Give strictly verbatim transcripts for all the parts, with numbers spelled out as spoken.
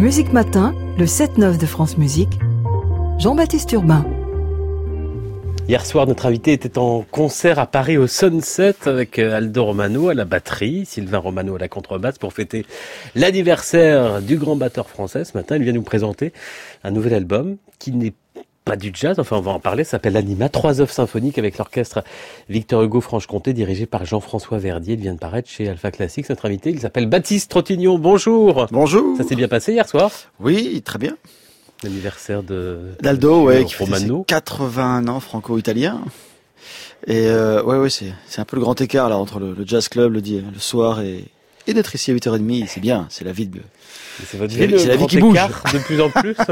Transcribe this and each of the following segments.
Musique Matin, le sept neuf de France Musique, Jean-Baptiste Urbain. Hier soir, notre invité était en concert à Paris au Sunset avec Aldo Romano à la batterie, Sylvain Romano à la contrebasse pour fêter l'anniversaire du grand batteur français. Ce matin, il vient nous présenter un nouvel album qui n'est pas du jazz, enfin on va en parler, ça s'appelle Anima, trois œuvres symphoniques avec l'orchestre Victor Hugo Franche-Comté dirigé par Jean-François Verdier. Il vient de paraître chez Alpha Classics. Notre invité, il s'appelle Baptiste Trottignon. Bonjour. Bonjour. Ça s'est bien passé hier soir? Oui, très bien. L'anniversaire de d'Aldo, ouais, qui fait Romano. quatre-vingt-un ans, franco-italien. Et euh, ouais, ouais, c'est c'est un peu le grand écart là entre le, le jazz club le, le soir et et d'être ici à huit heures trente. C'est bien, c'est la vie de. C'est votre c'est vie, c'est le la grand vie qui bouge. écart de plus en plus.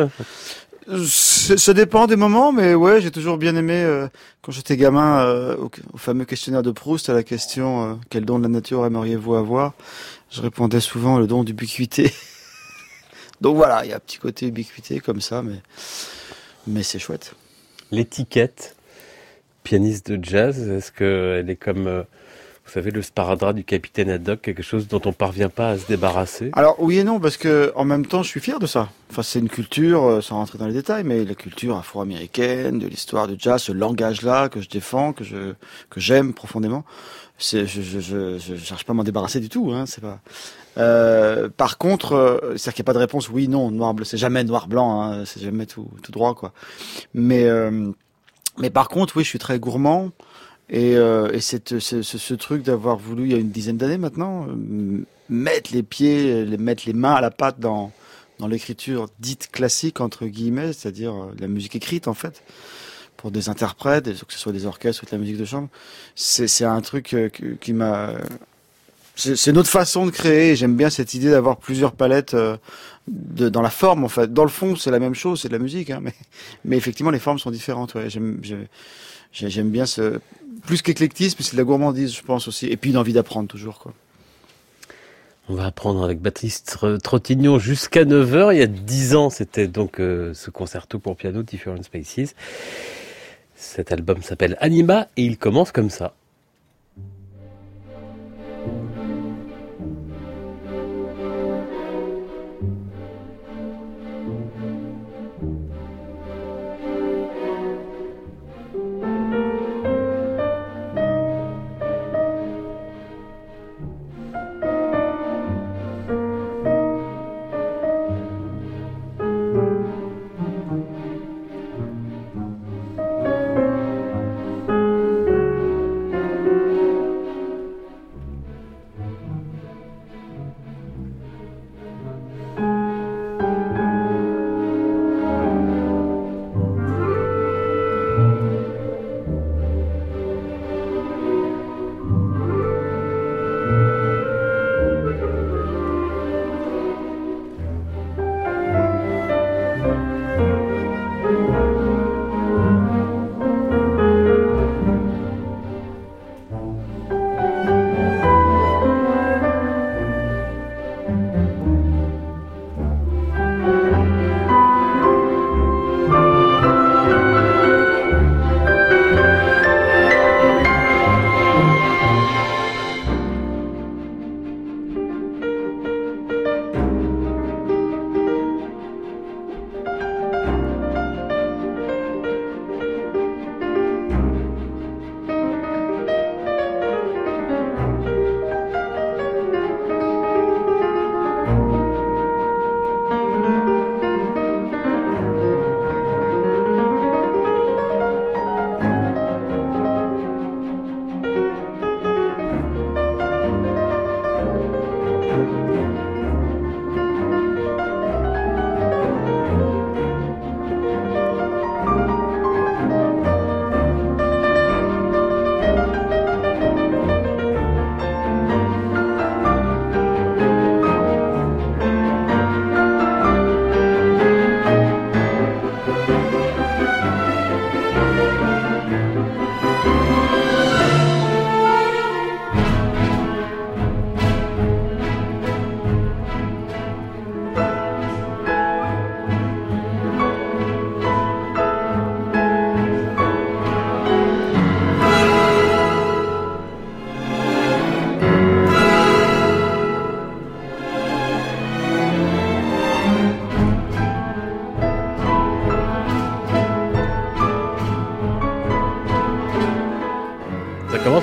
Ça dépend des moments, mais ouais, j'ai toujours bien aimé euh, quand j'étais gamin euh, au, au fameux questionnaire de Proust à la question euh, quel don de la nature aimeriez-vous avoir? Je répondais souvent le don d'ubiquité. Donc voilà, il y a un petit côté ubiquité comme ça, mais mais c'est chouette. L'étiquette pianiste de jazz, est-ce qu'elle est comme, euh, vous savez, le sparadrap du capitaine Haddock, quelque chose dont on parvient pas à se débarrasser? Alors oui et non, parce que en même temps, je suis fier de ça. Enfin, c'est une culture, euh, sans rentrer dans les détails, mais la culture afro-américaine, de l'histoire du jazz, ce langage-là que je défends, que je que j'aime profondément. C'est, je, je, je, je cherche pas à m'en débarrasser du tout, hein. C'est pas. Euh, par contre, euh, c'est-à-dire qu'il n'y a pas de réponse oui, non, noir, blanc, c'est jamais noir-blanc, hein, c'est jamais tout, tout droit, quoi. Mais, euh, mais par contre, oui, je suis très gourmand et, euh, et cette, ce, ce, ce truc d'avoir voulu, il y a une dizaine d'années maintenant, euh, mettre les pieds, les, mettre les mains à la pâte dans, dans l'écriture dite classique, entre guillemets, c'est-à-dire euh, la musique écrite, en fait, pour des interprètes, que ce soit des orchestres ou de la musique de chambre, c'est, c'est un truc euh, qui m'a... C'est, c'est notre façon de créer. J'aime bien cette idée d'avoir plusieurs palettes euh, de, dans la forme. En fait, dans le fond, c'est la même chose, c'est de la musique, hein, mais, mais effectivement, les formes sont différentes. Ouais. J'aime, j'aime, j'aime bien ce plus qu'éclectisme, c'est de la gourmandise, je pense aussi, et puis une envie d'apprendre toujours, quoi. On va apprendre avec Baptiste Trottignon jusqu'à neuf heures. Il y a dix ans, c'était donc euh, ce concerto pour piano, Different Spaces. Cet album s'appelle Anima et il commence comme ça.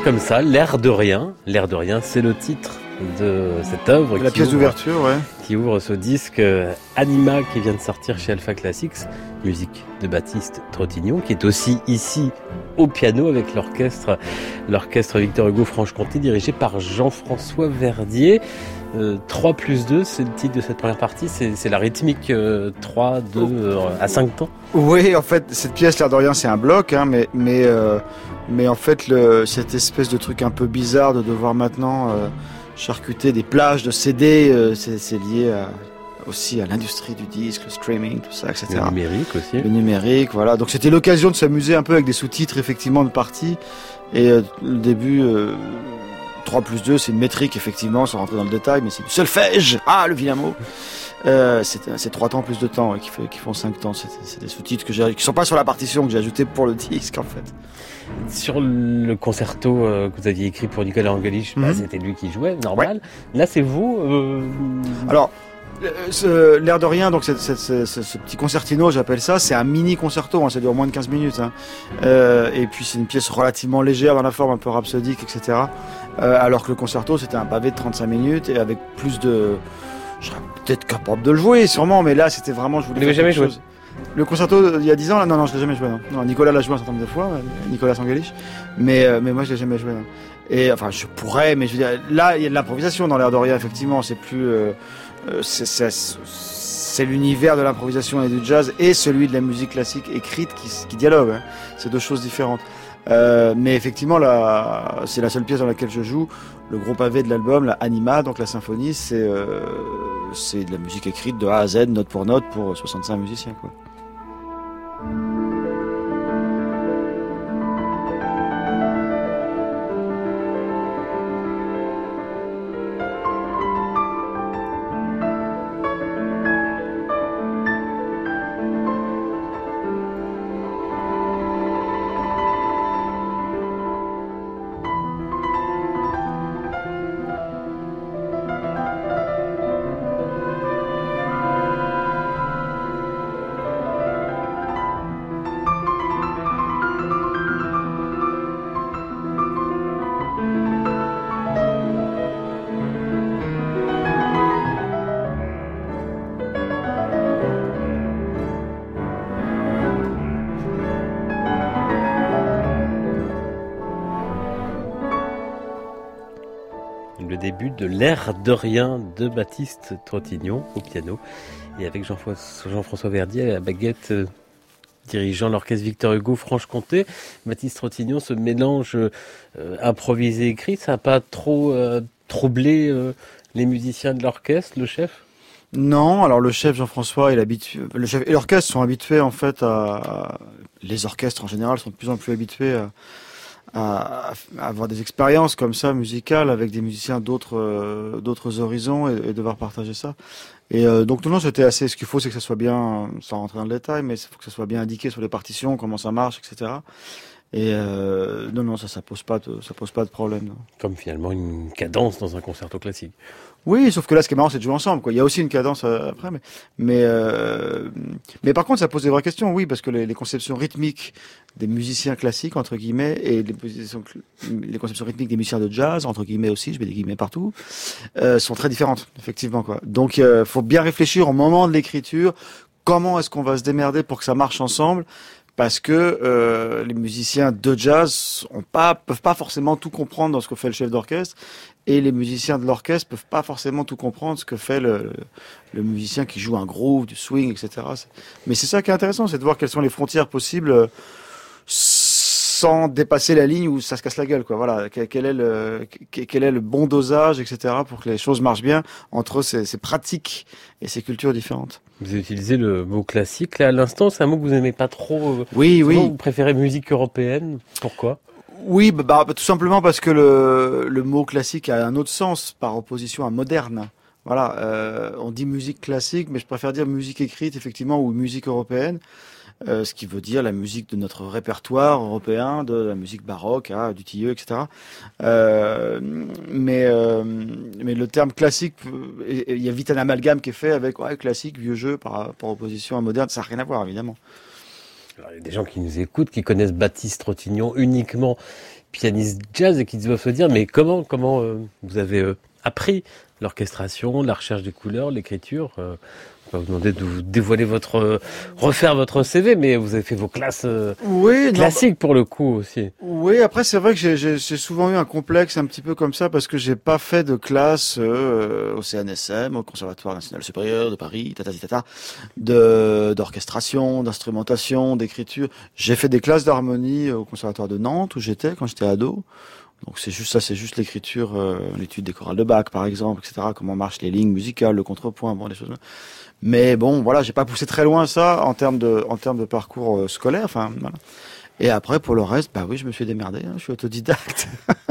comme ça, L'air de rien. L'air de rien, c'est le titre de cette œuvre. La pièce d'ouverture, ouais. Qui ouvre ce disque Anima qui vient de sortir chez Alpha Classics, musique de Baptiste Trottignon, qui est aussi ici au piano avec l'orchestre, l'orchestre Victor Hugo Franche-Comté dirigé par Jean-François Verdier. Euh, trois plus deux, c'est le titre de cette première partie, c'est, c'est la rythmique euh, trois, deux euh, à cinq temps. Oui, en fait, cette pièce, l'air de rien, c'est un bloc, hein, mais, mais, euh, mais en fait, le, cette espèce de truc un peu bizarre de devoir maintenant euh, charcuter des plages de C D, euh, c'est, c'est lié à, aussi à l'industrie du disque, le streaming, tout ça, et cetera. Le numérique aussi. Le numérique, voilà. Donc c'était l'occasion de s'amuser un peu avec des sous-titres, effectivement, de partie. Et euh, le début... Euh, trois plus deux, c'est une métrique, effectivement, sans rentrer dans le détail, mais c'est du solfège. Ah, le vilain mot. Euh, c'est, c'est trois temps plus de temps, ouais, qui, fait, qui font cinq temps. C'est, c'est des sous-titres que j'ai, qui sont pas sur la partition, que j'ai ajouté pour le disque, en fait. Sur le concerto euh, que vous aviez écrit pour Nicolas Angelich, mm-hmm. bah, c'était lui qui jouait, normal. Ouais. Là, c'est vous. Euh... Alors, euh, ce, l'air de rien, donc c'est, c'est, c'est, c'est, ce petit concertino, j'appelle ça, c'est un mini concerto, hein, ça dure moins de quinze minutes. Hein. Euh, et puis c'est une pièce relativement légère dans la forme, un peu rhapsodique, et cetera. Euh, alors que le concerto, c'était un pavé de trente-cinq minutes et avec plus de... Je serais peut-être capable de le jouer, sûrement, mais là, c'était vraiment... Je voulais vous l'avez jamais joué? Le concerto, il y a dix ans, là, non, non, je l'ai jamais joué, non. non Nicolas l'a joué un certain nombre de fois, Nicolas Angelich, mais, euh, mais moi, je l'ai jamais joué, non. Et, enfin, je pourrais, mais je veux dire, là, il y a de l'improvisation dans l'air de rien, effectivement, c'est plus... Euh, euh, c'est, c'est, c'est l'univers de l'improvisation et du jazz et celui de la musique classique écrite qui, qui dialoguent, hein. C'est deux choses différentes. Euh, mais effectivement, là, c'est la seule pièce dans laquelle je joue. Le gros pavé de l'album, la Anima, donc la symphonie, c'est, euh, c'est de la musique écrite de A à Z, note pour note, pour soixante-cinq musiciens, quoi. Le début de L'air de rien de Baptiste Trottignon au piano et avec Jean-François, Jean-François Verdier à la baguette euh, dirigeant l'orchestre Victor Hugo Franche-Comté. Baptiste Trottignon, ce mélange euh, improvisé écrit, ça n'a pas trop euh, troublé euh, les musiciens de l'orchestre, le chef? Non, alors le chef Jean-François et l'habitué, le chef et l'orchestre sont habitués en fait à, à les orchestres en général sont de plus en plus habitués à À, à avoir des expériences comme ça musicales avec des musiciens d'autres euh, d'autres horizons et, et devoir partager ça. Et euh, donc non, non, c'était assez. Ce qu'il faut, c'est que ça soit bien, sans rentrer dans le détail, mais il faut que ça soit bien indiqué sur les partitions, comment ça marche, et cetera. Et euh, non, non, ça, ça pose pas, de, ça pose pas de problème. Non. Comme finalement une cadence dans un concerto classique. Oui, sauf que là, ce qui est marrant, c'est de jouer ensemble, quoi. Il y a aussi une cadence euh, après, mais, mais, euh, mais par contre, ça pose des vraies questions, oui, parce que les, les conceptions rythmiques des musiciens classiques, entre guillemets, et les, les conceptions rythmiques des musiciens de jazz, entre guillemets aussi, je mets des guillemets partout, euh, sont très différentes, effectivement, quoi. Donc, euh, faut bien réfléchir au moment de l'écriture, comment est-ce qu'on va se démerder pour que ça marche ensemble. Parce que euh, les musiciens de jazz ont pas, peuvent pas forcément tout comprendre dans ce que fait le chef d'orchestre, et les musiciens de l'orchestre peuvent pas forcément tout comprendre ce que fait le, le, le musicien qui joue un groove, du swing, et cetera. Mais c'est ça qui est intéressant, c'est de voir quelles sont les frontières possibles sans dépasser la ligne où ça se casse la gueule, quoi. Voilà, quel est le, quel est le bon dosage, et cetera, pour que les choses marchent bien entre ces, ces pratiques et ces cultures différentes. Vous avez utilisé le mot classique là à l'instant, c'est un mot que vous aimez pas trop. Oui, oui. Vous préférez musique européenne, pourquoi? Oui, bah, bah, tout simplement parce que le, le mot classique a un autre sens par opposition à moderne. Voilà, euh, on dit musique classique, mais je préfère dire musique écrite, effectivement, ou musique européenne. Euh, ce qui veut dire la musique de notre répertoire européen, de la musique baroque, hein, du Tilleux, et cetera. Euh, mais, euh, mais le terme classique, il y a vite un amalgame qui est fait avec ouais, classique, vieux jeu, par, par opposition à moderne. Ça n'a rien à voir, évidemment. Alors, il y a des gens qui nous écoutent, qui connaissent Baptiste Trottignon uniquement pianistes jazz et qui doivent se dire, mais comment, comment euh, vous avez euh, appris l'orchestration, la recherche des couleurs, l'écriture euh, On va vous demander de vous dévoiler votre, euh, refaire votre C V, mais vous avez fait vos classes euh, Oui, non, classiques pour le coup aussi. Oui, après c'est vrai que j'ai, j'ai, j'ai souvent eu un complexe un petit peu comme ça parce que j'ai pas fait de classe euh, au C N S M, au Conservatoire National Supérieur de Paris, tata tata, de d'orchestration, d'instrumentation, d'écriture. J'ai fait des classes d'harmonie au Conservatoire de Nantes où j'étais quand j'étais ado. Donc c'est juste ça, c'est juste l'écriture, euh, l'étude des chorales de Bach par exemple, et cetera. Comment marchent les lignes musicales, le contrepoint, bon, des choses. Mais bon, voilà, j'ai pas poussé très loin ça en termes de, en termes de parcours euh, scolaire. Enfin, voilà. Et après, pour le reste, bah oui, je me suis démerdé. Hein, je suis autodidacte.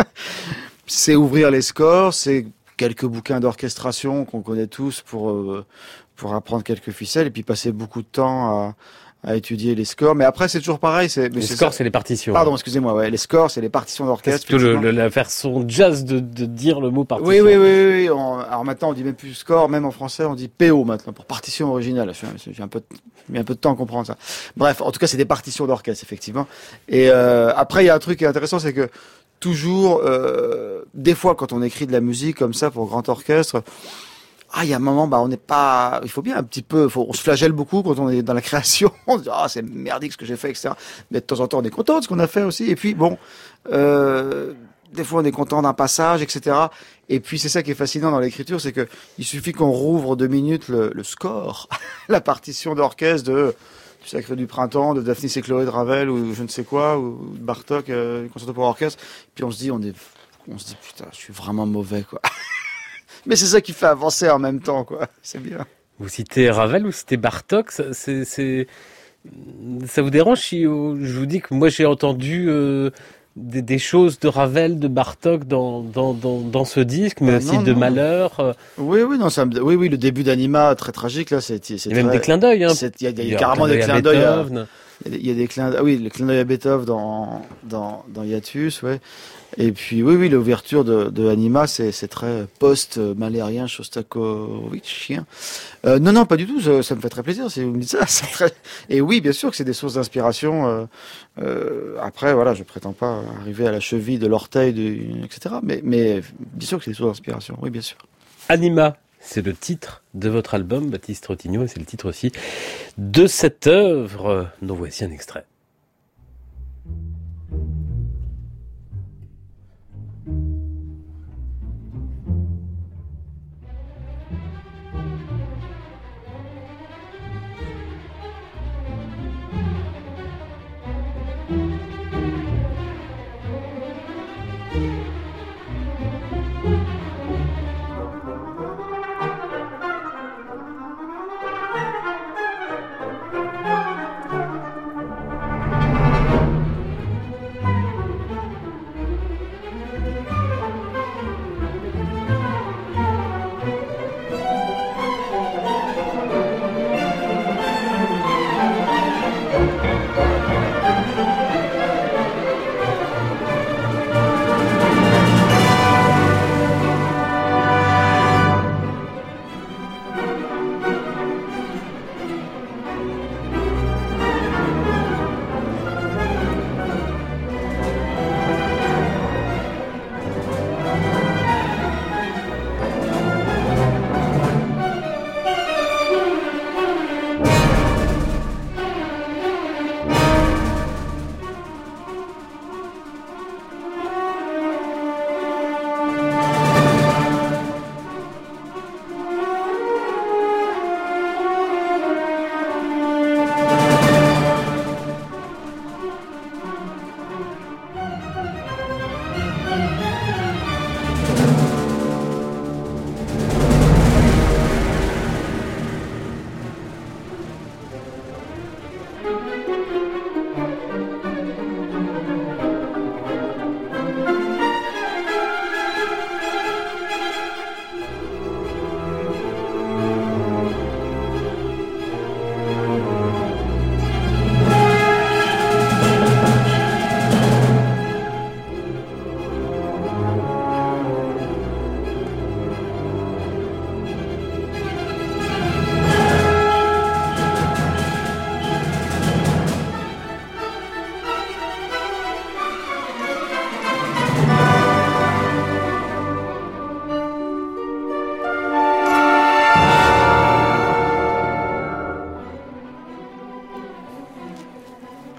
C'est ouvrir les scores, c'est quelques bouquins d'orchestration qu'on connaît tous pour euh, pour apprendre quelques ficelles et puis passer beaucoup de temps à à étudier les scores. Mais après, c'est toujours pareil. C'est, mais les c'est scores, ça. c'est les partitions. Pardon, excusez-moi. Ouais, les scores, c'est les partitions d'orchestre. C'est plutôt le, le, la version jazz de, de dire le mot partition. Oui, oui, oui, oui. oui. On, alors maintenant, on dit même plus score, même en français, on dit P O maintenant pour partition originale. J'ai un peu, mis un peu de temps à comprendre ça. Bref, en tout cas, c'est des partitions d'orchestre, effectivement. Et euh, après, il y a un truc qui est intéressant, c'est que toujours, euh, des fois, quand on écrit de la musique comme ça pour grand orchestre. Ah, il y a un moment, bah, on n'est pas, il faut bien un petit peu, faut, on se flagelle beaucoup quand on est dans la création. On se dit, ah, c'est merdique ce que j'ai fait, et cetera. Mais de temps en temps, on est content de ce qu'on a fait aussi. Et puis, bon, euh, des fois, on est content d'un passage, et cetera. Et puis, c'est ça qui est fascinant dans l'écriture, c'est que il suffit qu'on rouvre deux minutes le, le score, la partition d'orchestre de, du Sacré du Printemps, de Daphnis et Chloé de Ravel, ou je ne sais quoi, ou de Bartok, euh, concerto pour orchestre. Puis on se dit, on est, on se dit, putain, je suis vraiment mauvais, quoi. Mais c'est ça qui fait avancer en même temps, quoi. C'est bien. Vous citez Ravel, vous citez Bartok, ça, c'est, c'est... ça vous dérange si je vous dis que moi j'ai entendu euh, des, des choses de Ravel, de Bartok dans, dans, dans, dans ce disque, mais euh, aussi non, de non. Malheur. Oui, oui, non, ça me... oui, oui, le début d'Anima, très tragique, là, c'est, c'est Il y a même très... des clins d'œil, hein. Il y a, y a carrément des clins d'œil à... Il y a des clins, ah oui, le clin d'œil à Beethoven dans, dans, dans Hiatus, ouais. Et puis, oui, oui, l'ouverture de, de Anima, c'est, c'est très post-malérien, shostakovichien. Euh, non, non, pas du tout, ça, ça me fait très plaisir si vous me dites ça. C'est très... Et oui, bien sûr que c'est des sources d'inspiration. Euh, euh, après, voilà, je prétends pas arriver à la cheville de l'orteil, de, et cetera. Mais, mais bien sûr que c'est des sources d'inspiration, oui, bien sûr. Anima, c'est le titre de votre album, Baptiste Rotigno, et c'est le titre aussi de cette œuvre, dont voici un extrait.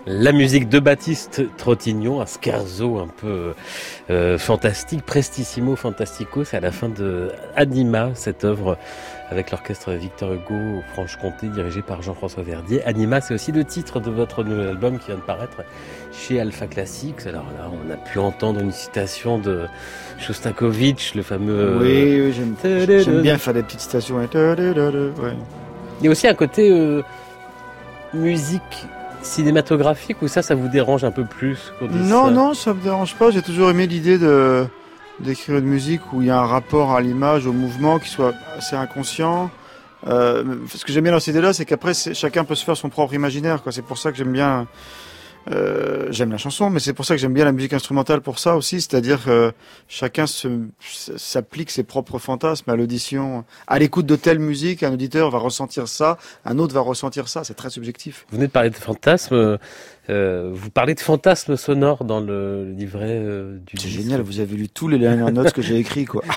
La musique de Baptiste Trottignon, un scherzo un peu euh, fantastique, prestissimo fantastico, c'est à la fin de Anima, cette œuvre avec l'orchestre Victor Hugo Franche-Comté dirigé par Jean-François Verdier. Anima, c'est aussi le titre de votre nouvel album qui vient de paraître chez Alpha Classics. Alors là, on a pu entendre une citation de Shostakovich, le fameux... Oui, oui j'aime, j'aime bien faire des petites citations. Ouais. Il y a aussi un côté euh, musique cinématographique, ou ça, ça vous dérange un peu plus qu'on dise Non, ça non, ça me dérange pas. J'ai toujours aimé l'idée de d'écrire une musique où il y a un rapport à l'image, au mouvement, qui soit assez inconscient. Euh, ce que j'aime bien dans cette idée-là, c'est qu'après, c'est, chacun peut se faire son propre imaginaire, quoi. C'est pour ça que j'aime bien... Euh, j'aime la chanson, mais c'est pour ça que j'aime bien la musique instrumentale pour ça aussi, c'est-à-dire que chacun se, s'applique ses propres fantasmes à l'audition. À l'écoute de telle musique, un auditeur va ressentir ça, un autre va ressentir ça, c'est très subjectif. Vous venez de parler de fantasmes, euh, vous parlez de fantasmes sonores dans le livret euh, du C'est disque. génial, vous avez lu tous les dernières notes que j'ai écrites, quoi.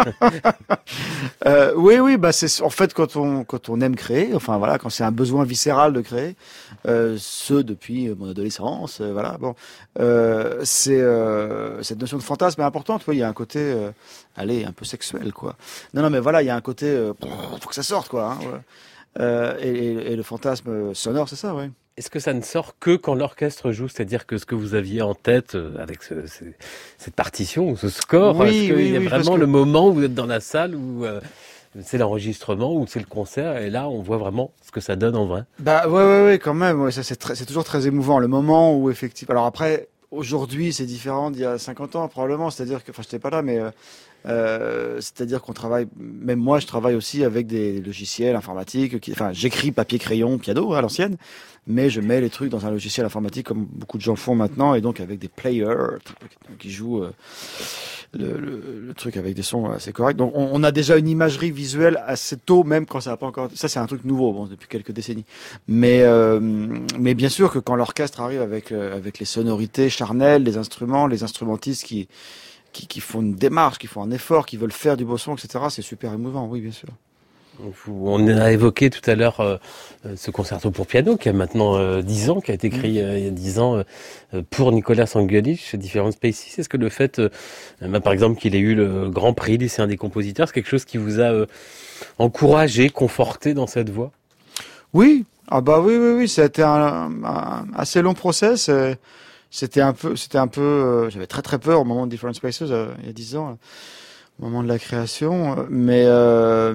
euh, oui, oui, bah c'est en fait quand on quand on aime créer, enfin voilà, quand c'est un besoin viscéral de créer, euh, ce depuis mon adolescence, euh, voilà, bon, euh, c'est euh, cette notion de fantasme est importante. Oui, il y a un côté, euh, allez, un peu sexuel, quoi. Non, non, mais voilà, il y a un côté, euh, faut que ça sorte, quoi. Hein, ouais. euh, et, et, et le fantasme sonore, c'est ça, ouais. Est-ce que ça ne sort que quand l'orchestre joue, c'est-à-dire que ce que vous aviez en tête euh, avec ce, ce, cette partition ou ce score, Oui, est-ce qu'il oui, y a oui, vraiment que... le moment où vous êtes dans la salle où euh, c'est l'enregistrement ou c'est le concert et là on voit vraiment ce que ça donne en vrai? Bah ouais, ouais, ouais, quand même. Ouais, ça c'est très, c'est toujours très émouvant le moment où effectivement. Alors après, aujourd'hui, c'est différent d'il y a cinquante ans probablement. C'est-à-dire que, enfin, j'étais pas là, mais euh, euh, c'est-à-dire qu'on travaille. Même moi, je travaille aussi avec des logiciels informatiques. Qui, enfin, j'écris papier, crayon, piano à l'ancienne, mais je mets les trucs dans un logiciel informatique comme beaucoup de gens font maintenant, et donc avec des players qui jouent. Euh, Le, le, le truc avec des sons assez corrects. Donc on, on a déjà une imagerie visuelle assez tôt, même quand ça n'a pas encore. Ça c'est un truc nouveau, bon, depuis quelques décennies. Mais euh, mais bien sûr que quand l'orchestre arrive avec euh, avec les sonorités charnelles, les instruments, les instrumentistes qui qui, qui font une démarche, qui font un effort, qui veulent faire du beau son, et cetera. C'est super émouvant, oui, bien sûr. On a évoqué tout à l'heure euh, ce concerto pour piano qui a maintenant euh, dix ans, qui a été écrit euh, il y a dix ans euh, pour Nicolas Angelis chez Different Spaces. Est-ce que le fait, euh, bah, par exemple, qu'il ait eu le Grand Prix lycéen des compositeurs, c'est quelque chose qui vous a euh, encouragé, conforté dans cette voie? Oui, ah bah oui, oui, oui, ça a été un, un assez long process. Euh, c'était un peu, c'était un peu, euh, j'avais très très peur au moment de Different Spaces euh, il y a dix ans, au moment de la création, mais euh,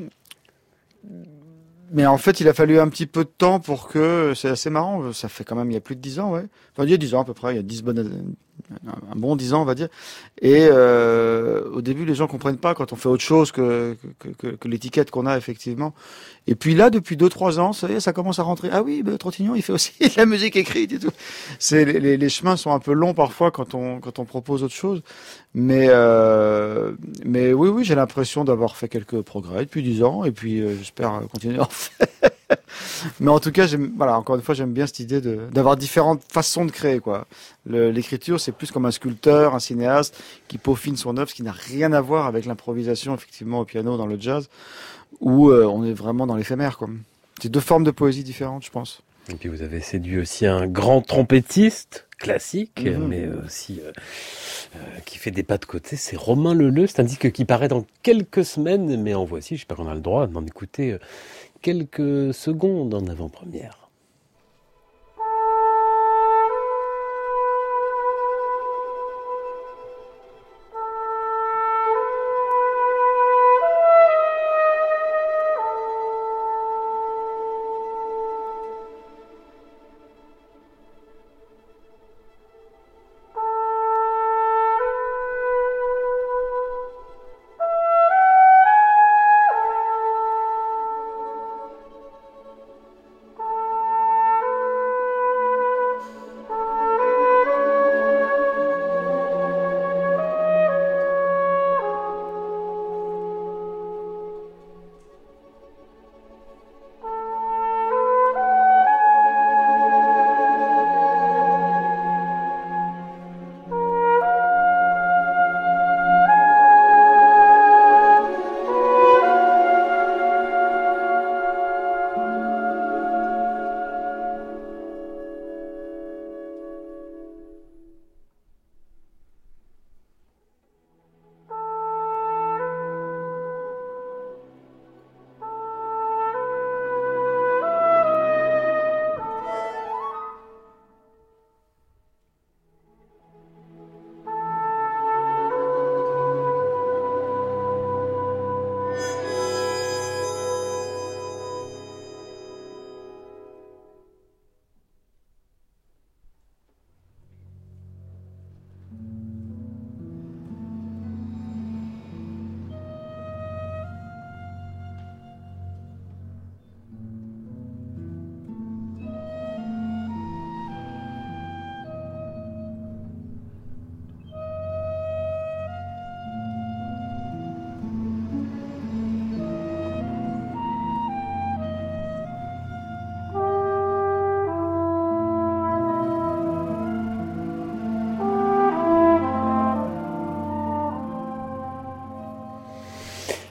Mais en fait, il a fallu un petit peu de temps pour que... C'est assez marrant, ça fait quand même, il y a plus de dix ans, ouais. Enfin, il y a dix ans à peu près, il y a dix bonnes... un bon dix ans, on va dire. Et euh, au début, les gens comprennent pas quand on fait autre chose que, que, que, que l'étiquette qu'on a, effectivement. Et puis là, depuis deux trois ans, ça y est, ça commence à rentrer. Ah oui, bah, Trottignon, il fait aussi de la musique écrite et tout. C'est, les, les chemins sont un peu longs parfois quand on, quand on propose autre chose. Mais, euh, mais oui, oui, j'ai l'impression d'avoir fait quelques progrès depuis dix ans. Et puis, euh, j'espère continuer à en faire. Mais en tout cas, j'aime, voilà, encore une fois, j'aime bien cette idée de, d'avoir différentes façons de créer, quoi. Le, l'écriture, c'est plus comme un sculpteur, un cinéaste qui peaufine son œuvre, ce qui n'a rien à voir avec l'improvisation, effectivement, au piano, dans le jazz, où euh, on est vraiment dans l'éphémère, quoi. C'est deux formes de poésie différentes, je pense. Et puis vous avez séduit aussi un grand trompettiste classique, Mmh. mais aussi euh, euh, qui fait des pas de côté, c'est Romain Leleu. C'est un disque qui paraît dans quelques semaines, mais en voici, je sais pas qu'on a le droit d'en écouter euh, quelques secondes en avant-première.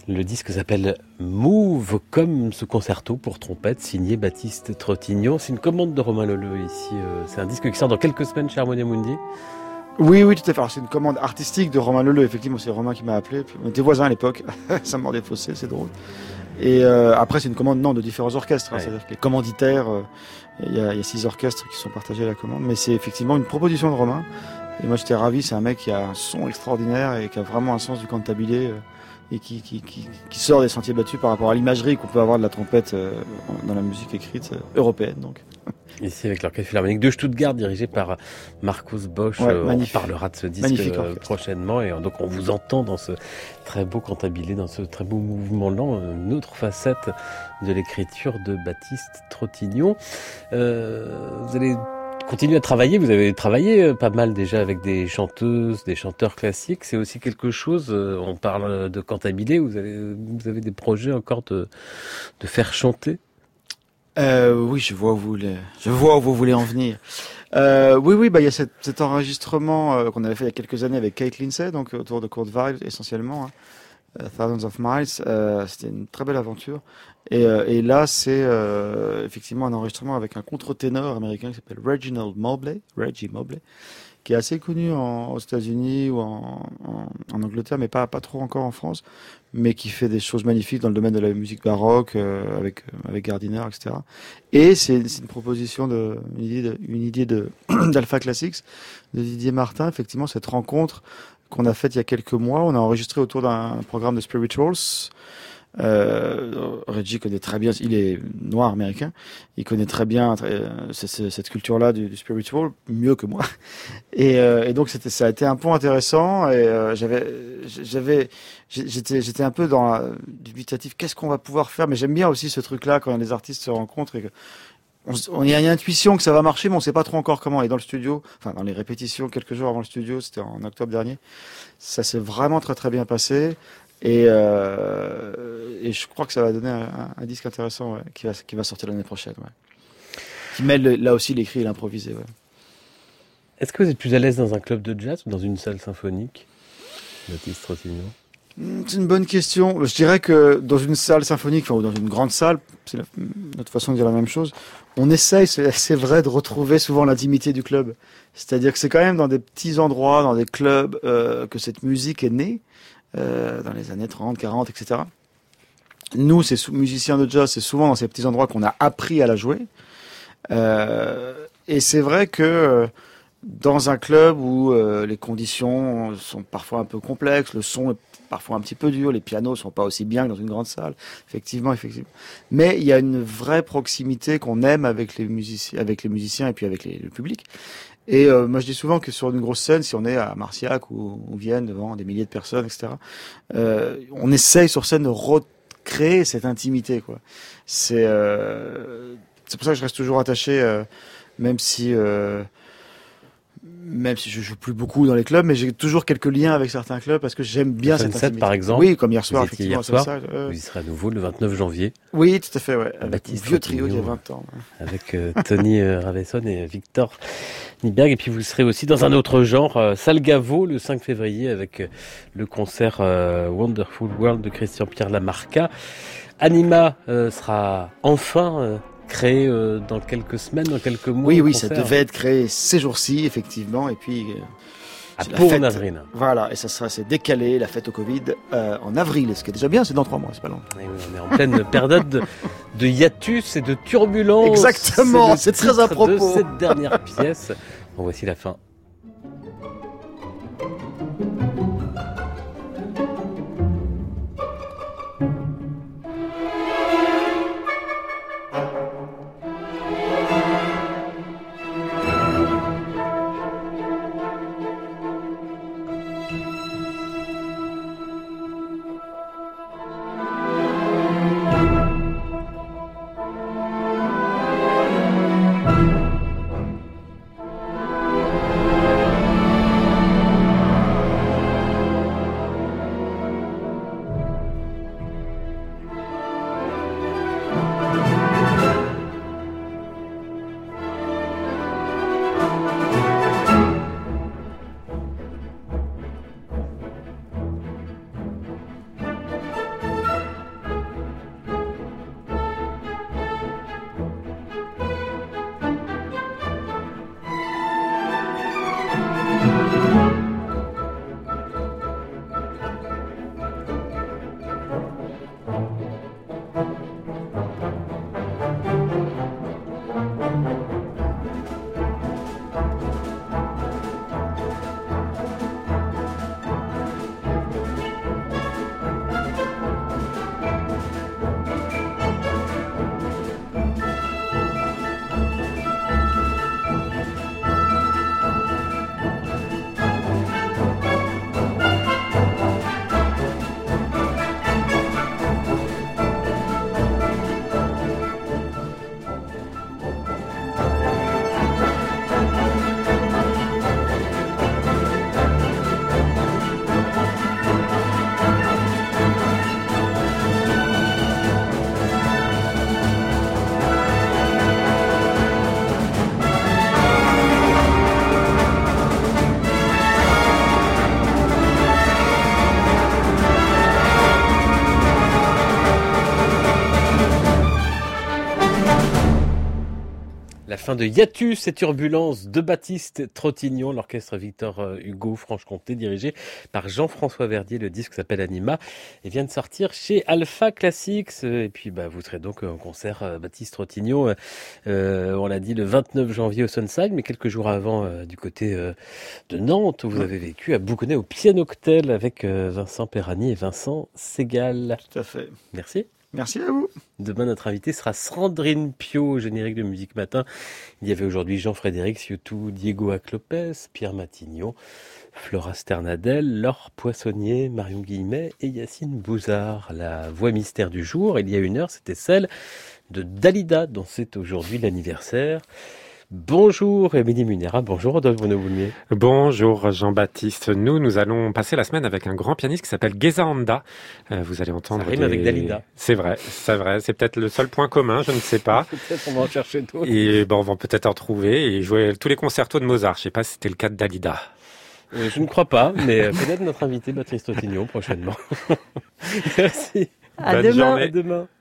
Le disque s'appelle Move, comme ce concerto pour trompette signé Baptiste Trottignon. C'est une commande de Romain Leleu ici. Euh, c'est un disque qui sort dans quelques semaines chez Harmonia Mundi. Oui, oui, tout à fait. Alors, c'est une commande artistique de Romain Leleu. Effectivement, c'est Romain qui m'a appelé. Puis, on était voisins à l'époque. Ça m'a défaussé, c'est drôle. Et euh, après, c'est une commande non de différents orchestres. Hein, ouais. C'est-à-dire que les commanditaires, il euh, y, y a six orchestres qui sont partagés à la commande. Mais c'est effectivement une proposition de Romain. Et moi, j'étais ravi. C'est un mec qui a un son extraordinaire et qui a vraiment un sens du cantabile. Euh, et qui, qui, qui, qui sort des sentiers battus par rapport à l'imagerie qu'on peut avoir de la trompette euh, dans la musique écrite euh, européenne. Donc. Ici avec l'Orchestre Philharmonique de Stuttgart, dirigé par Markus Bosch. Ouais, euh, on parlera de ce disque euh, prochainement. Et donc on vous entend dans ce très beau cantabile, dans ce très beau mouvement-là, une autre facette de l'écriture de Baptiste Trottignon. Euh, vous allez continuez à travailler, vous avez travaillé pas mal déjà avec des chanteuses, des chanteurs classiques, c'est aussi quelque chose, on parle de cantabile, vous avez, vous avez des projets encore de, de faire chanter? euh, Oui, je vois où vous voulez, je vois où vous voulez en venir. Euh, oui, oui, bah il y a cet, cet enregistrement euh, qu'on avait fait il y a quelques années avec Kate Lindsay, donc autour de Kurt Weill essentiellement, hein, uh, Thousands of Miles. Euh, c'était une très belle aventure. Et, euh, et là, c'est euh, effectivement un enregistrement avec un contre-ténor américain qui s'appelle Reginald Mobley, Reggie Mobley, qui est assez connu en, aux États-Unis ou en, en, en Angleterre, mais pas pas trop encore en France, mais qui fait des choses magnifiques dans le domaine de la musique baroque euh, avec avec Gardiner, et cetera. Et c'est, c'est une proposition de une idée de, une idée de d'Alpha Classics de Didier Martin. Effectivement, cette rencontre qu'on a faite il y a quelques mois, on a enregistré autour d'un programme de spirituals. Euh, Reggie connaît très bien, il est noir américain, il connaît très bien très, euh, cette, cette culture-là du, du spiritual, mieux que moi. Et, euh, et donc c'était, ça a été un pont intéressant. Et euh, j'avais, j'avais, j'étais, j'étais un peu dans la, dubitatif. Qu'est-ce qu'on va pouvoir faire? Mais j'aime bien aussi ce truc-là quand les artistes se rencontrent et que on, on y a une intuition que ça va marcher, mais on sait pas trop encore comment. Et dans le studio, enfin dans les répétitions quelques jours avant le studio, c'était en octobre dernier, ça s'est vraiment très très bien passé. Et, euh, et je crois que ça va donner un, un disque intéressant ouais, qui, va, qui va sortir l'année prochaine. Ouais. Qui mêle là aussi l'écrit et l'improvisé. Ouais. Est-ce que vous êtes plus à l'aise dans un club de jazz ou dans une salle symphonique, Baptiste Trottignon? C'est une bonne question. Je dirais que dans une salle symphonique, enfin, ou dans une grande salle, c'est la, notre façon de dire la même chose, on essaye, c'est, c'est vrai, de retrouver souvent l'intimité du club. C'est-à-dire que c'est quand même dans des petits endroits, dans des clubs, euh, que cette musique est née. Euh, dans les années trente, quarante, et cetera. Nous, ces sous- musiciens de jazz, c'est souvent dans ces petits endroits qu'on a appris à la jouer. Euh, et c'est vrai que euh, dans un club où euh, les conditions sont parfois un peu complexes, le son est parfois un petit peu dur, les pianos sont pas aussi bien que dans une grande salle, effectivement, effectivement. Mais il y a une vraie proximité qu'on aime avec les musiciens, avec les musiciens et puis avec les, le public. Et euh, moi je dis souvent que sur une grosse scène, si on est à Marciac ou, ou Vienne devant des milliers de personnes, et cetera, euh, on essaye sur scène de recréer cette intimité, quoi. C'est euh, c'est pour ça que je reste toujours attaché, euh, même si euh, même si je joue plus beaucoup dans les clubs, mais j'ai toujours quelques liens avec certains clubs parce que j'aime bien cette intimité. Par exemple. Oui, comme hier soir, vous effectivement. Hier soir, ça, euh... vous y serez à nouveau le vingt-neuf janvier. Oui, tout à fait, ouais. Avec Baptiste un vieux trio d'il y a vingt ans. Ouais. Avec euh, Tony euh, Ravesson et Victor Nyberg. Et puis vous serez aussi dans un autre genre, euh, Salgavo, le cinq février, avec euh, le concert euh, Wonderful World de Christian-Pierre Lamarca. Anima euh, sera enfin euh, créé euh, dans quelques semaines, dans quelques mois. Oui, oui, ça devait être créé ces jours-ci, effectivement. Et puis... Euh... À Pau en avril. Voilà, et ça sera, c'est décalé, la fête au Covid, euh, en avril. Ce qui est déjà bien, c'est dans trois mois, c'est pas long. Et oui, on est en pleine période de, de hiatus et de turbulence. Exactement, c'est, c'est très à propos. De cette dernière pièce. Bon, voici la fin. La fin de Hiatus et Turbulence de Baptiste Trottignon, l'orchestre Victor Hugo Franche-Comté dirigé par Jean-François Verdier. Le disque s'appelle Anima et vient de sortir chez Alpha Classics. Et puis bah, vous serez donc en concert euh, Baptiste Trottignon, euh, on l'a dit le vingt-neuf janvier au Sunside, mais quelques jours avant euh, du côté euh, de Nantes où vous avez vécu à Bougonnet au Pianoctel avec euh, Vincent Perrani et Vincent Segal. Tout à fait. Merci. Merci à vous. Demain, notre invité sera Sandrine Pio, au générique de Musique Matin. Il y avait aujourd'hui Jean-Frédéric Ciotou, Diego Aclopes, Pierre Matignon, Flora Sternadel, Laure Poissonnier, Marion Guillemet et Yacine Bouzard. La voix mystère du jour, il y a une heure, c'était celle de Dalida, dont c'est aujourd'hui l'anniversaire. Bonjour Émilie Munera, bonjour Rodolphe Bruno-Boulmier. Bonjour Jean-Baptiste. Nous, nous allons passer la semaine avec un grand pianiste qui s'appelle Geza Anda. Euh, vous allez entendre. Ça rime des... avec Dalida. C'est vrai, c'est vrai. C'est peut-être le seul point commun, je ne sais pas. Peut-être on va en chercher d'autres. Et ben, on va peut-être en trouver et jouer tous les concertos de Mozart. Je ne sais pas si c'était le cas de Dalida. Euh, je ne crois pas, mais peut-être notre invité Baptiste Trottignon prochainement. Merci. À Bonne demain. journée. À demain.